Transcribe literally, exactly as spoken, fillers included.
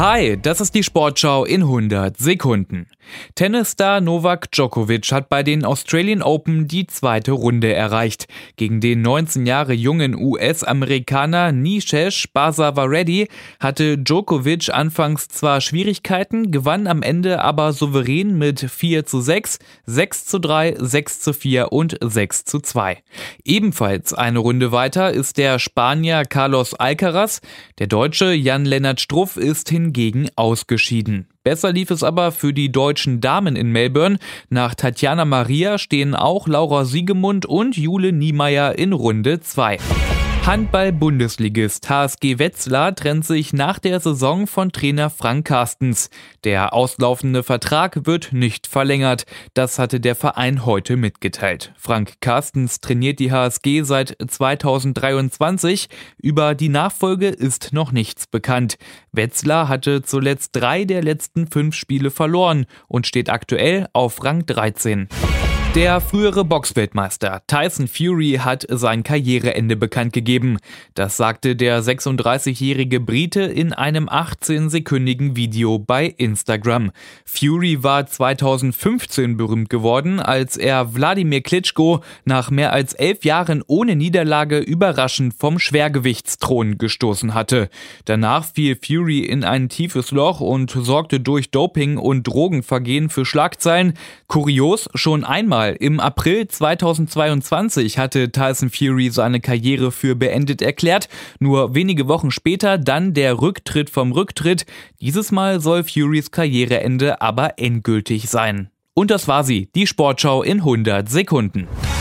Hi, das ist die Sportschau in hundert Sekunden. Tennisstar Novak Djokovic hat bei den Australian Open die zweite Runde erreicht. Gegen den neunzehn Jahre jungen U S-Amerikaner Nishesh Basavareddy hatte Djokovic anfangs zwar Schwierigkeiten, gewann am Ende aber souverän mit vier zu sechs, sechs zu drei, sechs zu vier und sechs zu zwei. Ebenfalls eine Runde weiter ist der Spanier Carlos Alcaraz. Der Deutsche Jan-Lennart Struff ist hingegen ausgeschieden. Besser lief es aber für die deutschen Damen in Melbourne. Nach Tatjana Maria stehen auch Laura Siegemund und Jule Niemeyer in Runde zwei. Handball-Bundesligist H S G Wetzlar trennt sich nach der Saison von Trainer Frank Carstens. Der auslaufende Vertrag wird nicht verlängert. Das hatte der Verein heute mitgeteilt. Frank Carstens trainiert die H S G seit zweitausenddreiundzwanzig. Über die Nachfolge ist noch nichts bekannt. Wetzlar hatte zuletzt drei der letzten fünf Spiele verloren und steht aktuell auf Rang dreizehn. Der frühere Boxweltmeister Tyson Fury hat sein Karriereende bekannt gegeben. Das sagte der sechsunddreißigjährige Brite in einem achtzehnsekündigen Video bei Instagram. Fury war zweitausendfünfzehn berühmt geworden, als er Wladimir Klitschko nach mehr als elf Jahren ohne Niederlage überraschend vom Schwergewichtsthron gestoßen hatte. Danach fiel Fury in ein tiefes Loch und sorgte durch Doping und Drogenvergehen für Schlagzeilen. Kurios, schon einmal im April zweitausendzweiundzwanzig hatte Tyson Fury seine Karriere für beendet erklärt. Nur wenige Wochen später dann der Rücktritt vom Rücktritt. Dieses Mal soll Furys Karriereende aber endgültig sein. Und das war sie, die Sportschau in hundert Sekunden.